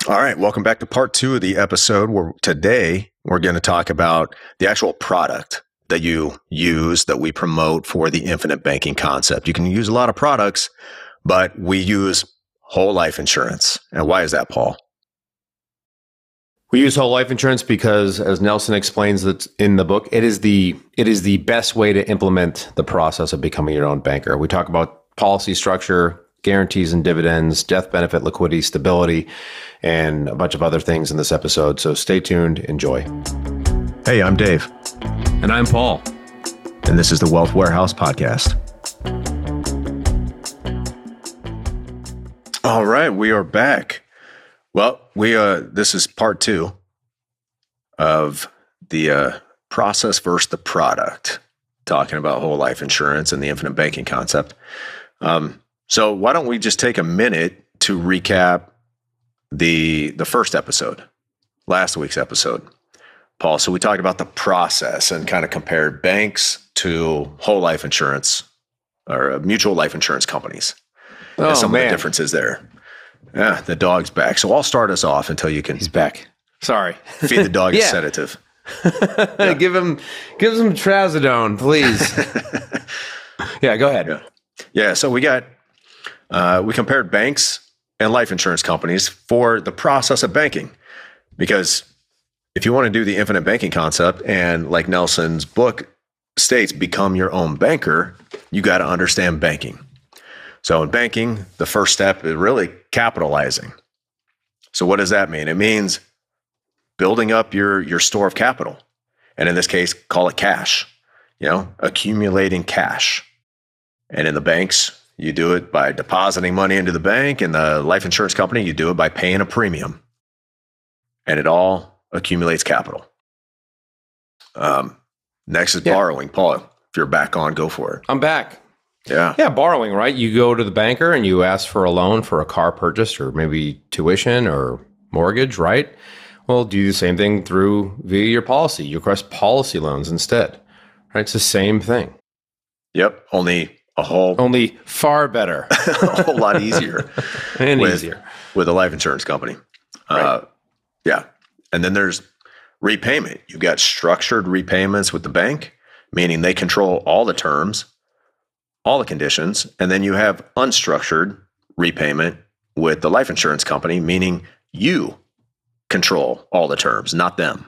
All right, welcome back to part 2 of the episode where today we're going to talk about the actual product that you use that we promote for the infinite banking concept. You can use a lot of products, but we use whole life insurance. And why is that, Paul? We use whole life insurance because, as Nelson explains that in the book, it is the best way to implement the process of becoming your own banker. We talk about policy structure, guarantees and dividends, death benefit, liquidity, stability, and a bunch of other things in this episode. So stay tuned. Enjoy. Hey, I'm Dave. And I'm Paul. And this is the Wealth Warehouse Podcast. All right, we are back. Well, this is part 2 of the process versus the product, talking about whole life insurance and the infinite banking concept. So why don't we just take a minute to recap the first episode, last week's episode, Paul. So we talked about the process and kind of compared banks to whole life insurance or mutual life insurance companies. And some of the differences there. Yeah, the dog's back. So I'll start us off until you can. He's back. Sorry. Feed the dog a sedative. Yeah. Give him trazodone, please. Yeah, go ahead. Yeah. So we compared banks and life insurance companies for the process of banking, because if you want to do the infinite banking concept and, like Nelson's book states, become your own banker, you got to understand banking. So in banking, the first step is really capitalizing. So what does that mean? It means building up your store of capital. And in this case, call it cash, accumulating cash. And in the banks, you do it by depositing money into the bank. In the life insurance company, you do it by paying a premium. And it all accumulates capital. Next is borrowing. Paul, if you're back on, go for it. I'm back. Yeah, borrowing, right? You go to the banker and you ask for a loan for a car purchase or maybe tuition or mortgage, right? Well, do the same thing via your policy. You request policy loans instead, right? It's the same thing. Yep, only far better. A whole lot easier. And easier. With a life insurance company. Right. And then there's repayment. You've got structured repayments with the bank, meaning they control all the terms, all the conditions. And then you have unstructured repayment with the life insurance company, meaning you control all the terms, not them.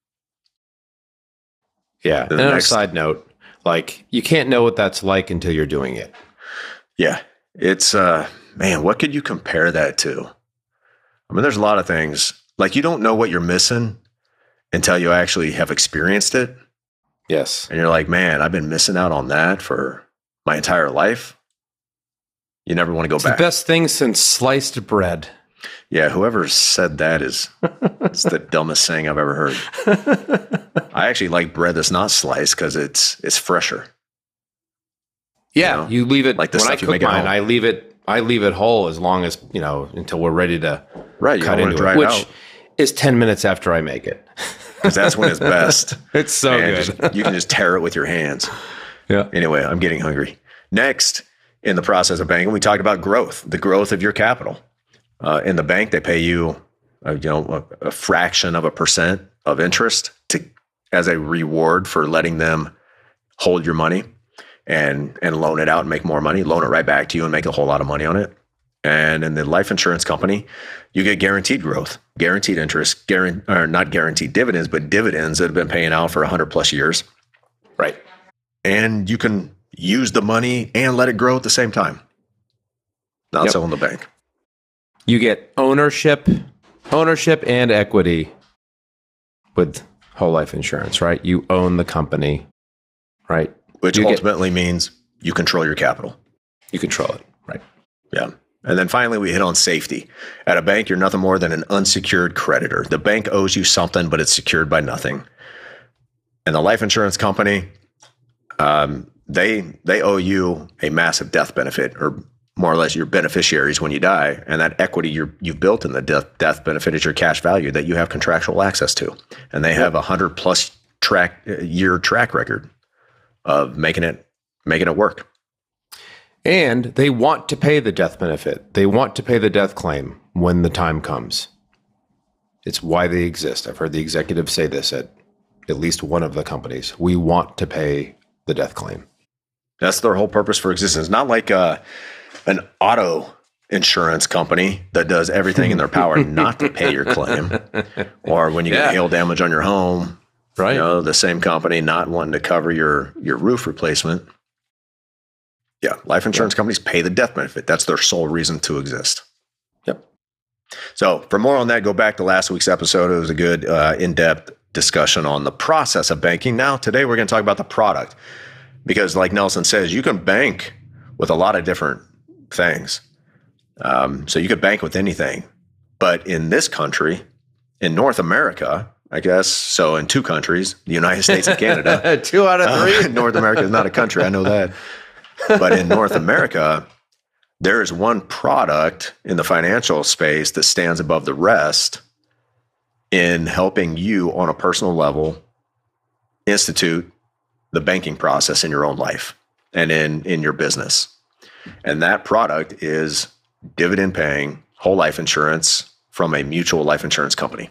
Yeah. And on a side note, you can't know what that's like until you're doing it. Yeah. It's, what could you compare that to? I mean, there's a lot of things. You don't know what you're missing until you actually have experienced it. Yes. And you're like, man, I've been missing out on that for my entire life. You never want to go back. The best thing since sliced bread. Yeah, whoever said that it's the dumbest thing I've ever heard. I actually like bread that's not sliced because it's fresher. Yeah, you leave it. Like the when stuff I you cook make at mine, home. I leave it whole as long as until we're ready to cut into it, which is 10 minutes after I make it. Because that's when it's best. It's so good. You can just tear it with your hands. Yeah. Anyway, I'm getting hungry. Next, in the process of banking, we talked about growth, the growth of your capital. In the bank, they pay you, a fraction of a percent of interest as a reward for letting them hold your money and loan it out and make more money, loan it right back to you and make a whole lot of money on it. And in the life insurance company, you get guaranteed growth, guaranteed interest, not guaranteed dividends, but dividends that have been paying out for 100 plus years. Right. And you can use the money and let it grow at the same time. Not so in the bank. You get ownership and equity with whole life insurance, right? You own the company, right? Which ultimately means you control your capital. You control it, right? Yeah. And then finally, we hit on safety. At a bank, you're nothing more than an unsecured creditor. The bank owes you something, but it's secured by nothing. And the life insurance company, they owe you a massive death benefit, or more or less your beneficiaries when you die. And that equity you've built in the death benefit is your cash value that you have contractual access to. And they have 100+ year track record of making it work. And they want to pay the death benefit. They want to pay the death claim when the time comes. It's why they exist. I've heard the executives say this at least one of the companies. We want to pay the death claim. That's their whole purpose for existence. Not like an auto insurance company that does everything in their power not to pay your claim, or when you get hail damage on your home, right? You know, the same company not wanting to cover your roof replacement. Yeah, life insurance companies pay the death benefit. That's their sole reason to exist. Yep. So for more on that, go back to last week's episode. It was a good in-depth discussion on the process of banking. Now, today we're going to talk about the product, because like Nelson says, you can bank with a lot of different things. So you could bank with anything. But in this country, in North America, I guess, so in two countries, the United States and Canada. 2 out of 3. North America is not a country. I know that. But in North America, there is one product in the financial space that stands above the rest in helping you on a personal level institute the banking process in your own life and in your business. And that product is dividend paying whole life insurance from a mutual life insurance company.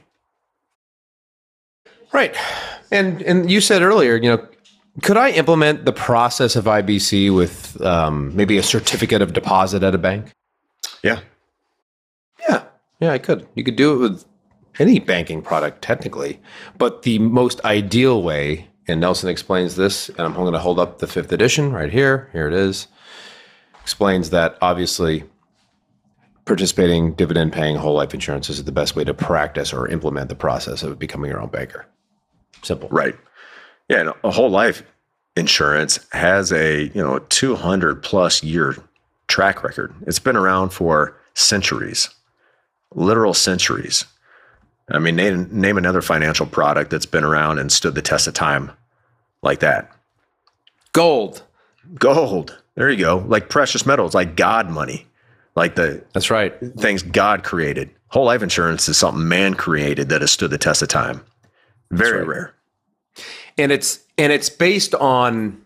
Right. And you said earlier, could I implement the process of IBC with maybe a certificate of deposit at a bank? Yeah. Yeah, I could. You could do it with any banking product, technically. But the most ideal way, and Nelson explains this, and I'm going to hold up the 5th edition right here. Here it is. Explains that obviously participating dividend paying whole life insurance is the best way to practice or implement the process of becoming your own banker. Simple. Right. Yeah, and a whole life insurance has a 200 plus year track record. It's been around for centuries, literal centuries. I mean, name another financial product that's been around and stood the test of time like that. Gold. There you go. Like precious metals, like God money, That's right. Things God created. Whole life insurance is something man created that has stood the test of time. Very rare. And it's based on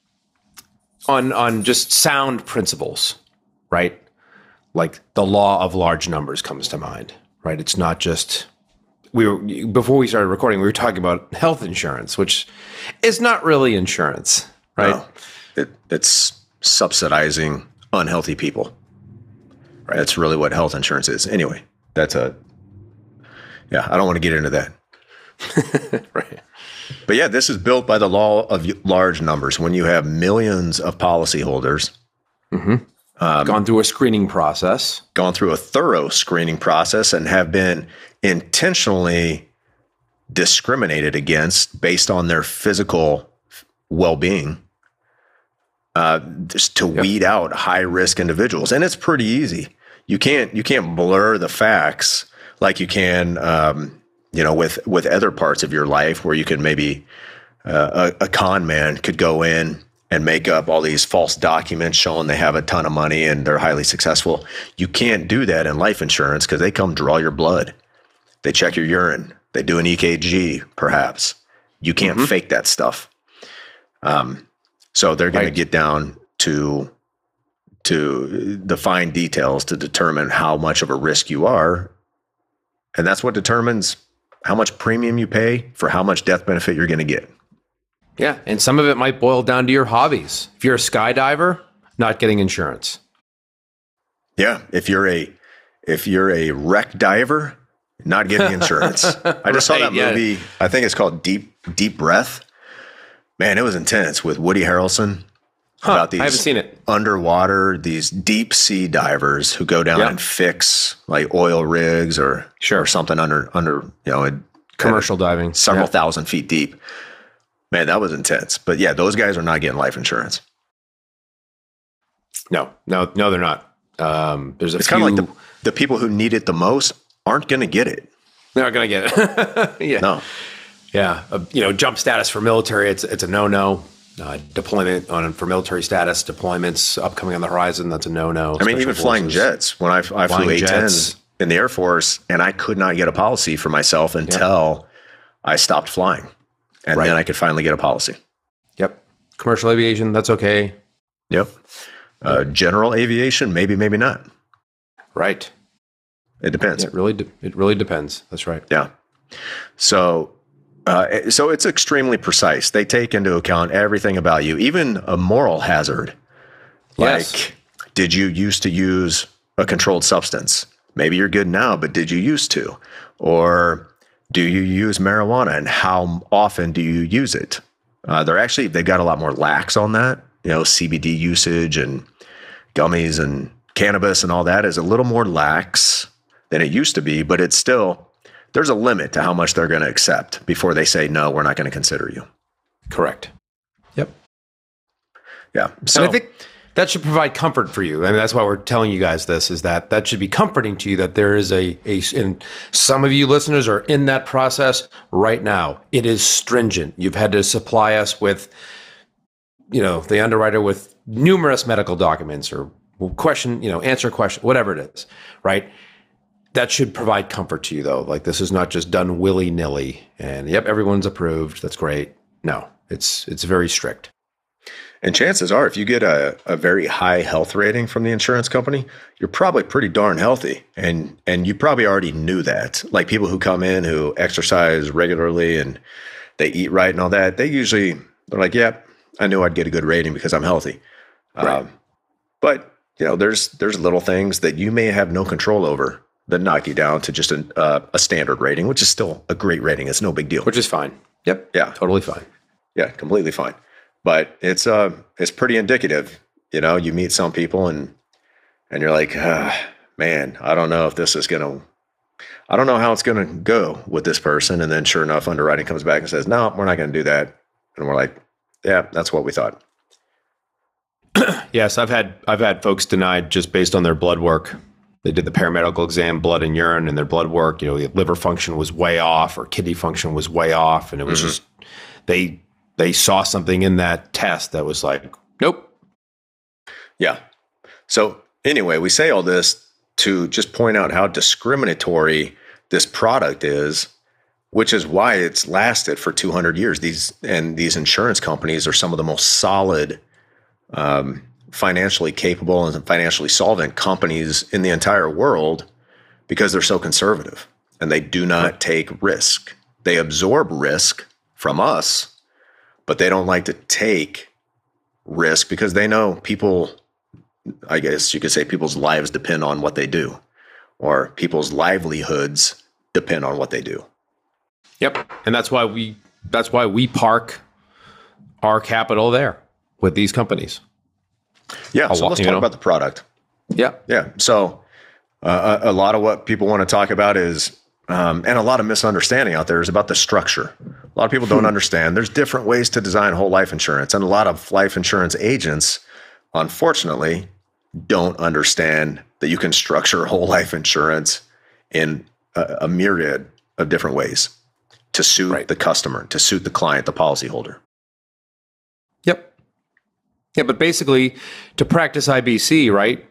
just sound principles, right? Like the law of large numbers comes to mind, right? It's not just before we started recording, we were talking about health insurance, which is not really insurance, right? No, it's subsidizing unhealthy people. Right. That's really what health insurance is. Anyway, I don't want to get into that. Right. But yeah, this is built by the law of large numbers. When you have millions of policyholders, gone through a screening process, gone through a thorough screening process, and have been intentionally discriminated against based on their physical well-being, just to weed out high-risk individuals. And it's pretty easy. You can't blur the facts like you can, with other parts of your life where you can maybe a con man could go in and make up all these false documents showing they have a ton of money and they're highly successful. You can't do that in life insurance because they come draw your blood. They check your urine. They do an EKG, perhaps. You can't fake that stuff. So they're going to get down to the fine details to determine how much of a risk you are. And that's what determines how much premium you pay for how much death benefit you're going to get. Yeah. And some of it might boil down to your hobbies. If you're a skydiver, not getting insurance. Yeah. If you're a wreck diver, not getting insurance. I just saw that movie. I think it's called Deep Breath. Man, it was intense with Woody Harrelson. About these, I haven't seen it. Underwater, these deep sea divers who go down and fix like oil rigs or something under commercial diving, several thousand feet deep. Man, that was intense. But yeah, those guys are not getting life insurance. No, they're not. It's kind of like the people who need it the most aren't going to get it. They're not going to get it. Yeah. No. Yeah. Jump status for military. It's a no-no. Deployment for military status, deployments upcoming on the horizon. That's a no-no. I mean, even flying jets. When I flew A-10s in the Air Force, and I could not get a policy for myself until I stopped flying. And then I could finally get a policy. Yep. Commercial aviation, that's okay. Yep. General aviation, maybe not. Right. It depends. It really depends. That's right. Yeah. So it's extremely precise. They take into account everything about you, even a moral hazard. Yes. Like, did you used to use a controlled substance? Maybe you're good now, but did you used to? Or do you use marijuana, and how often do you use it? They've got a lot more lax on that. CBD usage and gummies and cannabis and all that is a little more lax than it used to be, but it's still, there's a limit to how much they're going to accept before they say, no, we're not going to consider you. Correct. Yep. Yeah. So and I think that should provide comfort for you. I mean, that's why we're telling you guys this, is that should be comforting to you, that there is and some of you listeners are in that process right now. It is stringent. You've had to supply us with, the underwriter with numerous medical documents or answer question, whatever it is, right? That should provide comfort to you, though. Like, this is not just done willy-nilly and, yep, everyone's approved. That's great. No, it's very strict. And chances are, if you get a very high health rating from the insurance company, you're probably pretty darn healthy. And you probably already knew that. Like, people who come in who exercise regularly and they eat right and all that, they're like, yep, I knew I'd get a good rating because I'm healthy. Right. But, there's little things that you may have no control over that knock you down to just a standard rating, which is still a great rating. It's no big deal. Which is fine. Yep. Yeah. Totally fine. Yeah, completely fine. But it's pretty indicative. You meet some people and you're like, man, I don't know how it's going to go with this person. And then sure enough, underwriting comes back and says, no, we're not going to do that. And we're like, yeah, that's what we thought. Yes, I've had folks denied just based on their blood work. They did the paramedical exam, blood and urine, and their blood work, liver function was way off or kidney function was way off. And it was just, they saw something in that test that was like, nope. Yeah. So anyway, we say all this to just point out how discriminatory this product is, which is why it's lasted for 200 years. These insurance companies are some of the most solid, financially capable and financially solvent companies in the entire world, because they're so conservative and they do not take risk. They absorb risk from us, but they don't like to take risk because they know people, I guess you could say, people's lives depend on what they do, or people's livelihoods depend on what they do. Yep. And that's why we park our capital there with these companies. Yeah. So let's talk about the product. Yeah. Yeah. So a lot of what people want to talk about is, and a lot of misunderstanding out there is about the structure. A lot of people don't understand there's different ways to design whole life insurance. And a lot of life insurance agents, unfortunately, don't understand that you can structure whole life insurance in a myriad of different ways to suit the customer, to suit the client, the policyholder. Yep. Yeah, but basically, to practice IBC, right?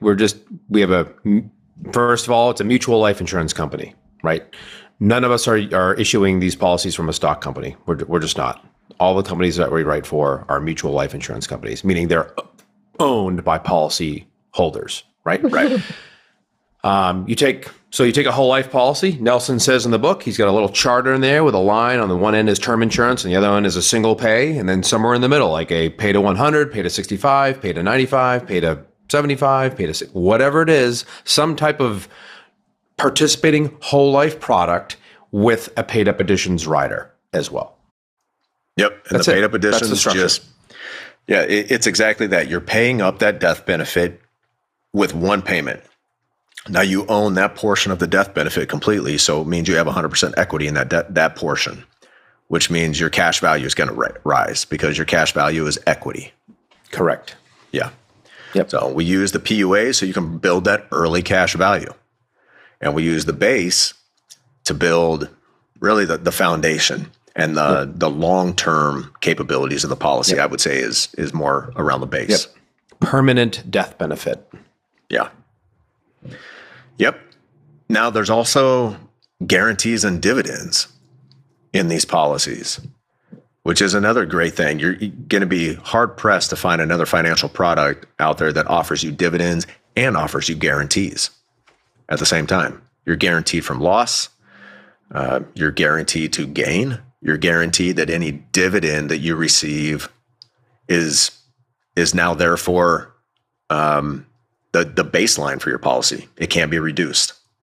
First of all, it's a mutual life insurance company, right? None of us are issuing these policies from a stock company. We're just not. All the companies that we write for are mutual life insurance companies, meaning they're owned by policy holders, right? Right. You take a whole life policy. Nelson says in the book, he's got a little charter in there with a line on the one end is term insurance and the other one is a single pay. And then somewhere in the middle, like a pay to 100, pay to 65, pay to 95, pay to 75, pay to whatever it is, some type of participating whole life product with a paid up additions rider as well. Yep. And the paid up additions it's exactly that. You're paying up that death benefit with one payment. Now you own that portion of the death benefit completely. So it means you have 100% equity in that portion, which means your cash value is going to rise because your cash value is equity. Correct. Yeah. Yep. So we use the PUA so you can build that early cash value. And we use the base to build really the foundation and the long-term capabilities of the policy. Yep. I would say is more around the base. Yep. Permanent death benefit. Yeah. Yep. Now there's also guarantees and dividends in these policies, which is another great thing. You're going to be hard pressed to find another financial product out there that offers you dividends and offers you guarantees at the same time. You're guaranteed from loss. You're guaranteed to gain. You're guaranteed that any dividend that you receive is now therefore the baseline for your policy. It can't be reduced.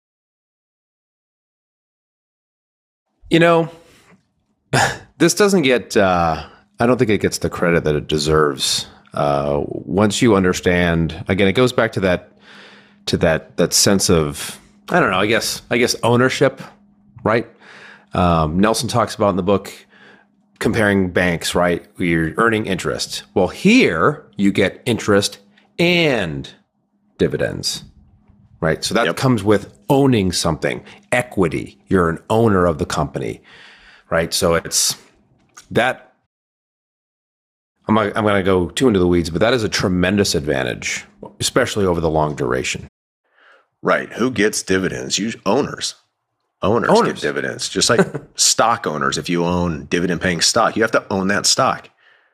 This doesn't get, I don't think it gets the credit that it deserves. Once you understand, again, it goes back to that sense of, I don't know, I guess ownership, right? Nelson talks about in the book comparing banks, right? Where you're earning interest. Well, here you get interest and dividends, right? So that comes with owning something, equity. You're an owner of the company, right? So it's that. I'm going to go too into the weeds, but that is a tremendous advantage, especially over the long duration. Right. Who gets dividends? Owners. Owners get dividends, just like stock owners. If you own dividend-paying stock, you have to own that stock.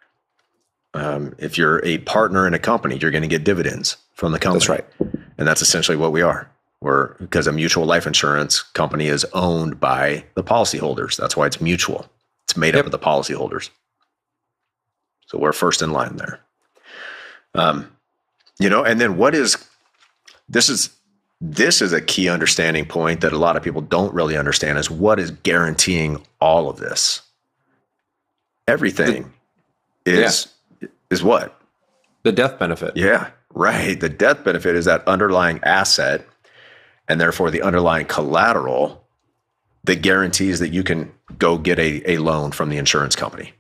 If you're a partner in a company, you're going to get dividends from the company. That's right. And that's essentially what we are. Because a mutual life insurance company is owned by the policyholders. That's why it's mutual. It's made up of the policyholders. So we're first in line there. And then this is a key understanding point that a lot of people don't really understand is what is guaranteeing all of this. Everything is what? The death benefit. Yeah, right. The death benefit is that underlying asset and therefore the underlying collateral that guarantees that you can go get a loan from the insurance company.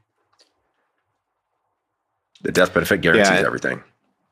The death benefit guarantees everything.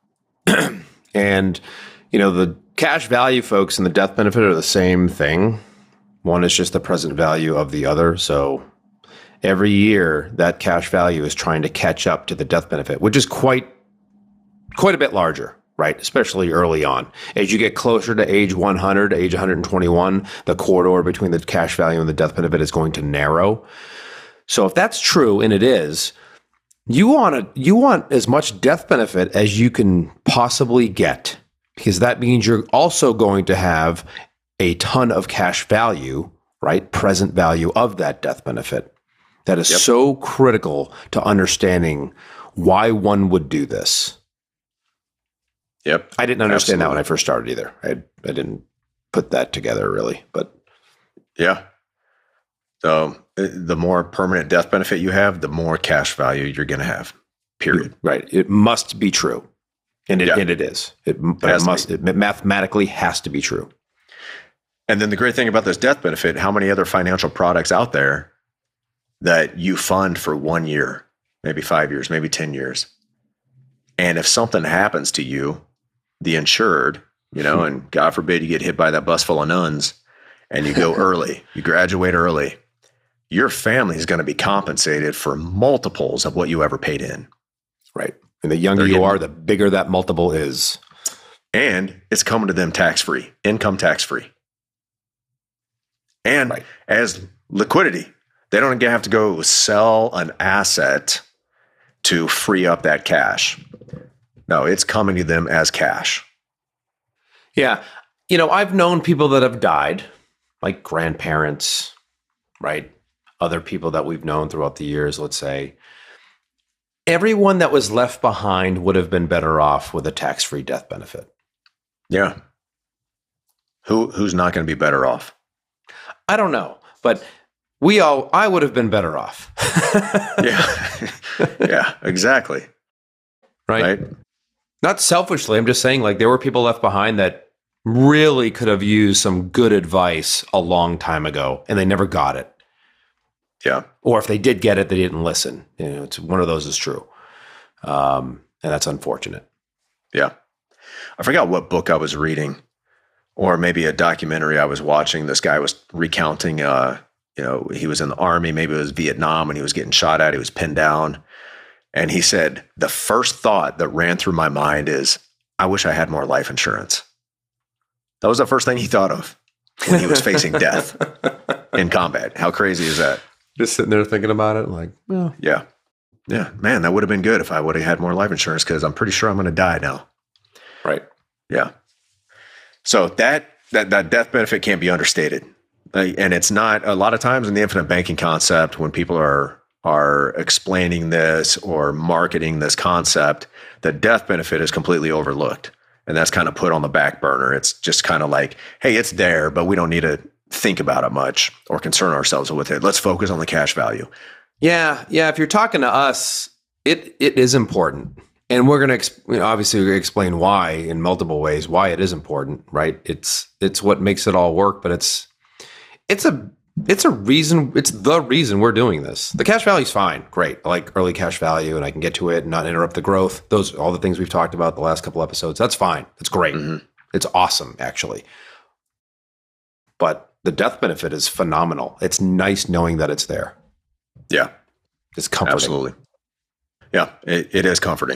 And, the cash value folks and the death benefit are the same thing. One is just the present value of the other. So every year that cash value is trying to catch up to the death benefit, which is quite a bit larger, right? Especially early on. As you get closer to age 100, age 121, the corridor between the cash value and the death benefit is going to narrow. So if that's true, and it is, you want as much death benefit as you can possibly get, because that means you're also going to have a ton of cash value, right? Present value of that death benefit. That is so critical to understanding why one would do this. Yep. I didn't understand that when I first started either. I didn't put that together really, but yeah. So the more permanent death benefit you have, the more cash value you're going to have, period. Right. It must be true. And it is. It mathematically has to be true. And then the great thing about this death benefit, how many other financial products out there that you fund for 1 year, maybe 5 years, maybe 10 years. And if something happens to you, the insured, and God forbid you get hit by that bus full of nuns and you go early, you graduate early, your family is going to be compensated for multiples of what you ever paid in. Right. And the younger you are, the bigger that multiple is. And it's coming to them tax-free, income tax-free. And as liquidity, they don't have to go sell an asset to free up that cash. No, it's coming to them as cash. Yeah. I've known people that have died, like grandparents, right? Other people that we've known throughout the years, let's say. Everyone that was left behind would have been better off with a tax-free death benefit. Yeah. Who's not going to be better off? I don't know, but I would have been better off. Yeah. Yeah, exactly. Right? Not selfishly. I'm just saying, there were people left behind that really could have used some good advice a long time ago, and they never got it. Yeah. Or if they did get it, they didn't listen. It's one of those is true. And that's unfortunate. Yeah. I forgot what book I was reading, or maybe a documentary I was watching. This guy was recounting, he was in the army, maybe it was Vietnam, and he was getting shot at. He was pinned down. And he said, the first thought that ran through my mind is, I wish I had more life insurance. That was the first thing he thought of when he was facing death in combat. How crazy is that? Just sitting there thinking about it, Yeah. Yeah. Man, that would have been good if I would have had more life insurance, because I'm pretty sure I'm going to die now. Right. Yeah. So that that death benefit can't be understated. And it's not, a lot of times in the infinite banking concept, when people are explaining this or marketing this concept, the death benefit is completely overlooked. And that's kind of put on the back burner. It's just kind of like, hey, it's there, but we don't need to think about it much or concern ourselves with it. Let's focus on the cash value. Yeah. If you're talking to us, it is important. And we're going to obviously explain why in multiple ways, why it is important, right? It's what makes it all work, but it's the reason we're doing this. The cash value is fine. Great. I like early cash value and I can get to it and not interrupt the growth. Those, all the things we've talked about the last couple episodes. That's fine. It's great. Mm-hmm. It's awesome, actually. But the death benefit is phenomenal. It's nice knowing that it's there. Yeah. It's comforting. Absolutely. Yeah, it is comforting.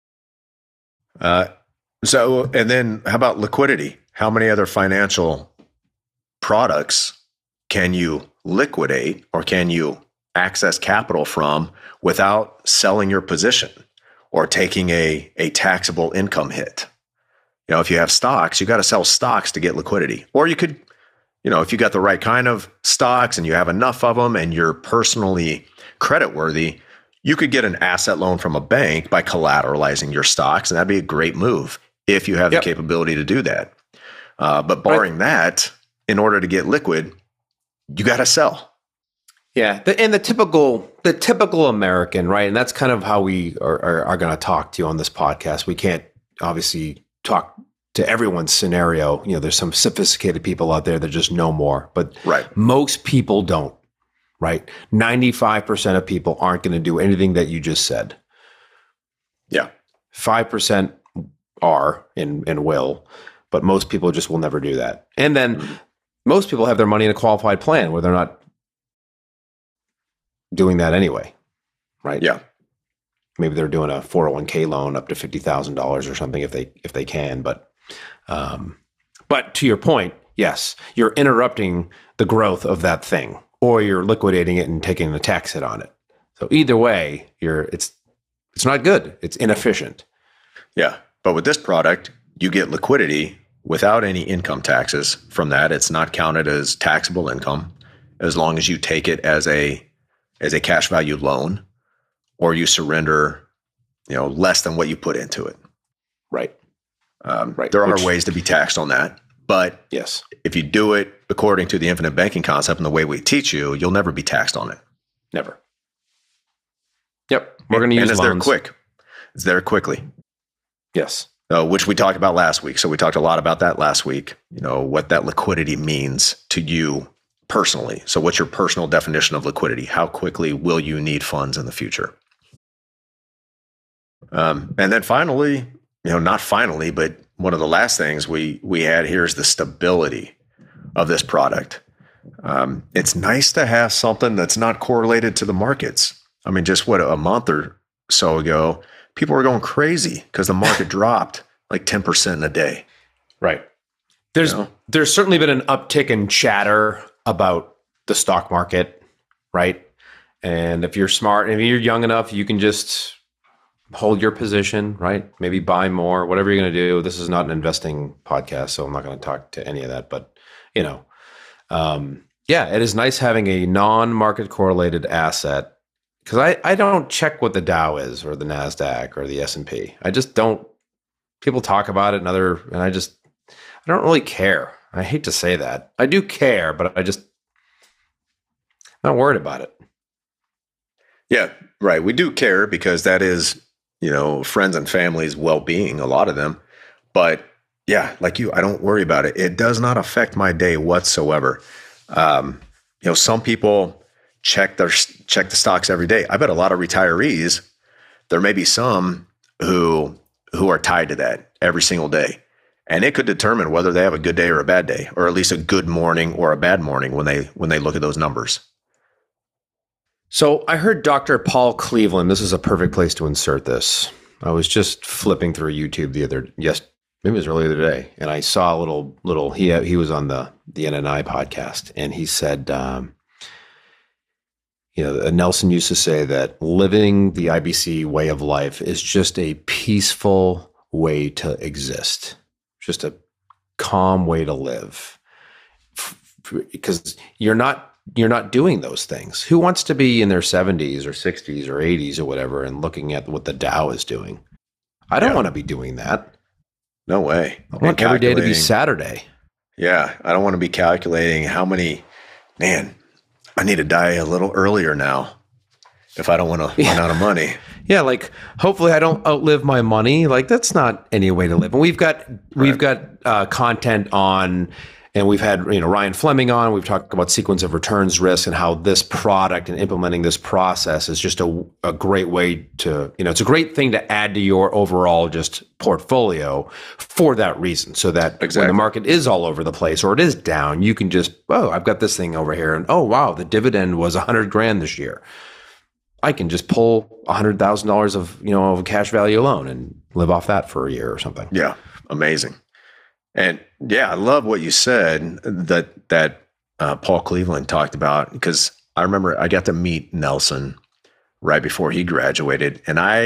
So, and then how about liquidity? How many other financial products can you liquidate or can you access capital from without selling your position or taking a taxable income hit? You know, if you have stocks, you got to sell stocks to get liquidity. Or you could, you know, if you got the right kind of stocks and you have enough of them and you're personally creditworthy, you could get an asset loan from a bank by collateralizing your stocks. And that'd be a great move if you have the capability to do that. But barring that, in order to get liquid, you got to sell. Yeah. And the typical American, right? And that's kind of how we are going to talk to you on this podcast. We can't obviously talk to everyone's scenario. You know, there's some sophisticated people out there that just know more, but most people don't, right? 95% of people aren't going to do anything that you just said. Yeah. 5% are and will, but most people just will never do that. And then most people have their money in a qualified plan where they're not doing that anyway, right? Yeah. Maybe they're doing a 401k loan up to $50,000 or something if they can. But to your point, yes, you're interrupting the growth of that thing, or you're liquidating it and taking a tax hit on it. So either way, it's not good. It's inefficient. Yeah. But with this product, you get liquidity without any income taxes from that. It's not counted as taxable income as long as you take it as a cash value loan or you surrender, you know, less than what you put into it. Right. There are ways to be taxed on that, but yes, if you do it according to the infinite banking concept and the way we teach you, you'll never be taxed on it. Never. Yep. We're going to use loans. And it's there quickly. Yes. Which we talked about last week. So we talked a lot about that last week, you know, what that liquidity means to you personally. So what's your personal definition of liquidity? How quickly will you need funds in the future? And then finally, you know, not finally, but one of the last things we had here is the stability of this product. It's nice to have something that's not correlated to the markets. I mean, just a month or so ago, people were going crazy because the market dropped like 10% in a day. Right. There's certainly been an uptick in chatter about the stock market, right? And if you're smart and if you're young enough, you can just hold your position, right? Maybe buy more, whatever you're going to do. This is not an investing podcast, so I'm not going to talk to any of that. But, you know, it is nice having a non-market correlated asset. Because I don't check what the Dow is or the NASDAQ or the S&P. I just don't. People talk about it and I don't really care. I hate to say that. I do care, but I'm not worried about it. Yeah, right. We do care because that is, you know, friends and family's well-being, a lot of them. But yeah, like you, I don't worry about it. It does not affect my day whatsoever. You know, some people check the stocks every day. I bet a lot of retirees, there may be some who are tied to that every single day. And it could determine whether they have a good day or a bad day, or at least a good morning or a bad morning when they look at those numbers. So I heard Dr. Paul Cleveland. This is a perfect place to insert this. I was just flipping through YouTube maybe it was earlier today, and I saw a little he was on the NNI podcast, and he said, you know, Nelson used to say that living the IBC way of life is just a peaceful way to exist. Just a calm way to live, because you're not doing those things. Who wants to be in their 70s or 60s or 80s or whatever and looking at what the Dow is doing? I don't want to be doing that. No way. I want every day to be Saturday. Yeah. I don't want to be calculating how many, man, I need to die a little earlier now if I don't want to run out of money. Yeah. Like, hopefully I don't outlive my money. Like, that's not any way to live. And we've got content on, and we've had, Ryan Fleming on. We've talked about sequence of returns risk and how this product and implementing this process is just a great way to, it's a great thing to add to your overall just portfolio for that reason. So that when the market is all over the place or it is down, you can just, I've got this thing over here. And wow, the dividend was $100,000 this year. I can just pull $100,000 of cash value alone and live off that for a year or something. Yeah. Amazing. And yeah, I love what you said that Paul Cleveland talked about, because I remember I got to meet Nelson right before he graduated,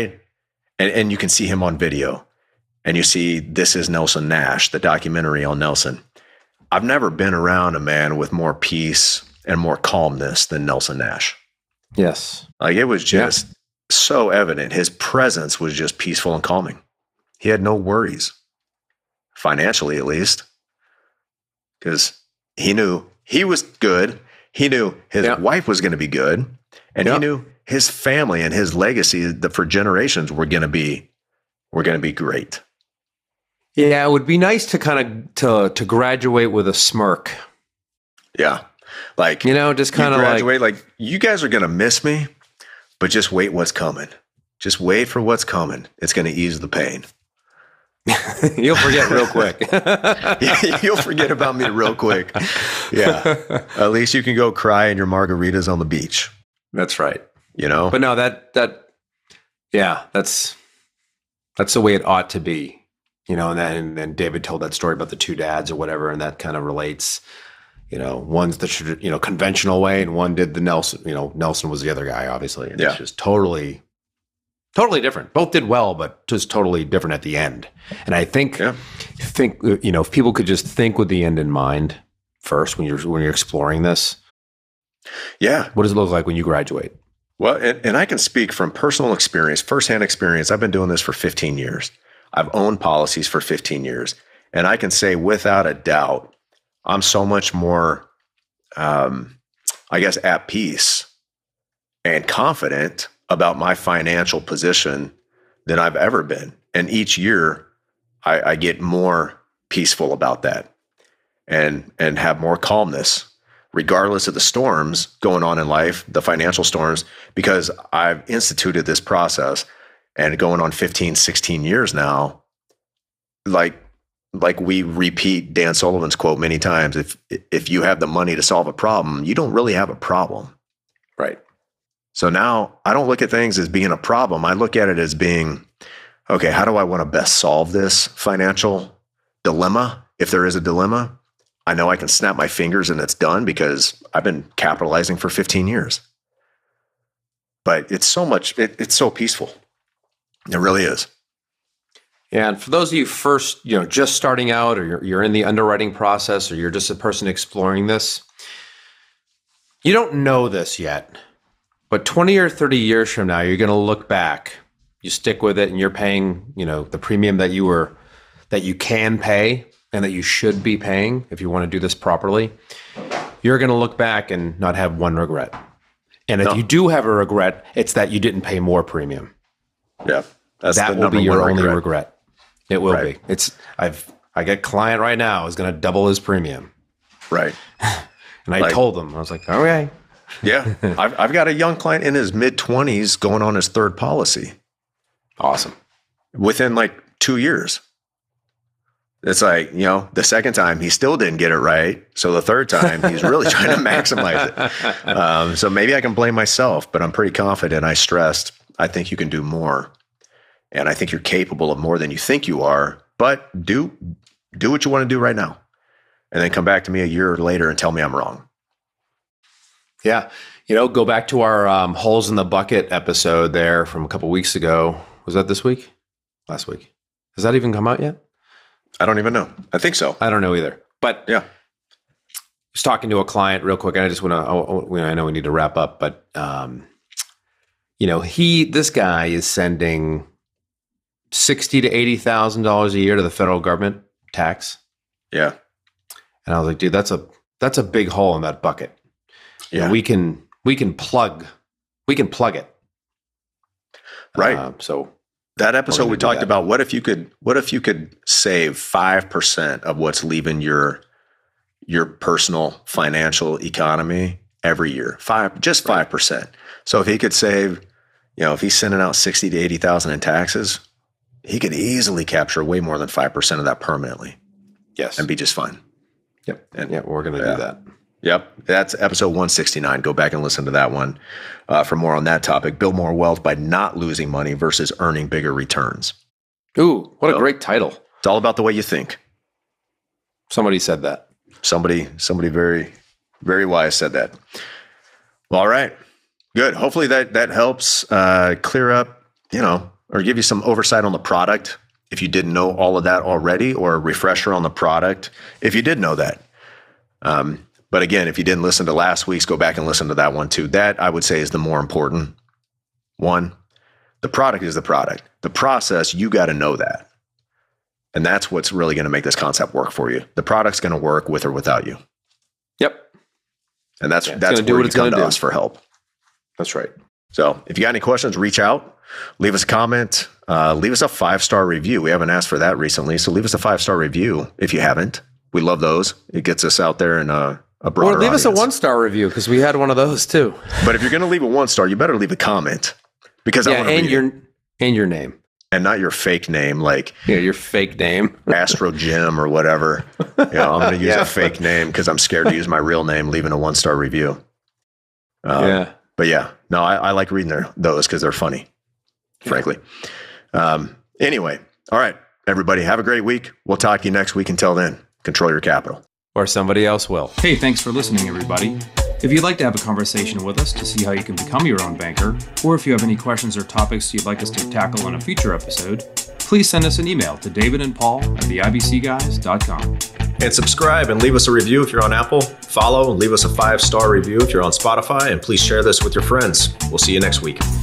and you can see him on video, and you see This Is Nelson Nash, the documentary on Nelson. I've never been around a man with more peace and more calmness than Nelson Nash. Yes. Like, it was just so evident. His presence was just peaceful and calming. He had no worries. Financially, at least, because he knew he was good. He knew his wife was going to be good, and he knew his family and his legacy for generations were going to be great. Yeah, it would be nice to kind of to graduate with a smirk. Yeah, like just kind of graduate like you guys are going to miss me, but just wait what's coming. Just wait for what's coming. It's going to ease the pain. You'll forget real quick. You'll forget about me real quick. Yeah. At least you can go cry in your margaritas on the beach. That's right. But no, that's the way it ought to be. And then David told that story about the two dads or whatever, and that kind of relates. One's the conventional way, and one did the Nelson. Nelson was the other guy, obviously. And it's just totally different. Both did well, but just totally different at the end. And I think if people could just think with the end in mind first when you're exploring this. Yeah. What does it look like when you graduate? Well, and I can speak from personal experience, firsthand experience. I've been doing this for 15 years. I've owned policies for 15 years. And I can say without a doubt, I'm so much more, at peace and confident about my financial position than I've ever been. And each year I get more peaceful about that and have more calmness, regardless of the storms going on in life, the financial storms, because I've instituted this process and going on 15, 16 years now. Like we repeat Dan Sullivan's quote many times, if you have the money to solve a problem, you don't really have a problem. Right. So now I don't look at things as being a problem. I look at it as being, okay, how do I want to best solve this financial dilemma? If there is a dilemma, I know I can snap my fingers and it's done because I've been capitalizing for 15 years. But it's so much, it's so peaceful. It really is. Yeah, and for those of you first, just starting out, or you're in the underwriting process, or you're just a person exploring this, you don't know this yet. But 20 or 30 years from now, you're going to look back, you stick with it, and you're paying, the premium that you can pay and that you should be paying if you want to do this properly. You're going to look back and not have one regret. And if you do have a regret, it's that you didn't pay more premium. Yeah. That will be your only regret. It will be. I got a client right now who's going to double his premium. Right. And I told him, I was like, okay. Yeah. I've got a young client in his mid-20s going on his third policy. Awesome. Within 2 years. It's the second time he still didn't get it right. So the third time he's really trying to maximize it. So maybe I can blame myself, but I'm pretty confident. I stressed, I think you can do more. And I think you're capable of more than you think you are, but do what you want to do right now. And then come back to me a year later and tell me I'm wrong. Yeah. Go back to our holes in the bucket episode there from a couple weeks ago. Was that this week? Last week? Has that even come out yet? I don't even know. I think so. I don't know either. But Yeah. I was talking to a client real quick, and I just want to, I know we need to wrap up, but, this guy is sending $60,000 to $80,000 a year to the federal government tax. Yeah. And I was like, dude, that's a big hole in that bucket. Yeah. We can plug it. Right. So that episode we talked that. about, what if you could save 5% of what's leaving your personal financial economy every year? 5%. So if he could save, if he's sending out 60 to 80,000 in taxes, he could easily capture way more than 5% of that permanently. Yes. And be just fine. Yep. And we're going to do that. Yep. That's episode 169. Go back and listen to that one for more on that topic. Build more wealth by not losing money versus earning bigger returns. Ooh, what a great title. It's all about the way you think. Somebody said that. Somebody very, very wise said that. Well, all right. Good. Hopefully that helps clear up, or give you some oversight on the product if you didn't know all of that already, or a refresher on the product if you did know that. But again, if you didn't listen to last week's, go back and listen to that one too. That, I would say, is the more important one. The product is the product. The process, you got to know that. And that's what's really going to make this concept work for you. The product's going to work with or without you. Yep. And that's where you come to us for help. That's right. So if you got any questions, reach out, leave us a comment, leave us a 5-star review. We haven't asked for that recently. So leave us a 5-star review if you haven't. We love those. It gets us out there in a broader Or leave audience. us a 1-star review, because we had one of those too. But if you're going to leave a 1-star, you better leave a comment, because I want to read it. And your name. And not your fake name, like your fake name. Astro Jim or whatever. I'm going to use a fake name because I'm scared to use my real name, leaving a 1-star review. But yeah, no, I like reading those because they're funny, frankly. Anyway, all right, everybody, have a great week. We'll talk to you next week. Until then, control your capital. Or somebody else will. Hey, thanks for listening, everybody. If you'd like to have a conversation with us to see how you can become your own banker, or if you have any questions or topics you'd like us to tackle in a future episode, please send us an email to davidandpaul@theibcguys.com. And subscribe and leave us a review if you're on Apple. Follow and leave us a 5-star review if you're on Spotify. And please share this with your friends. We'll see you next week.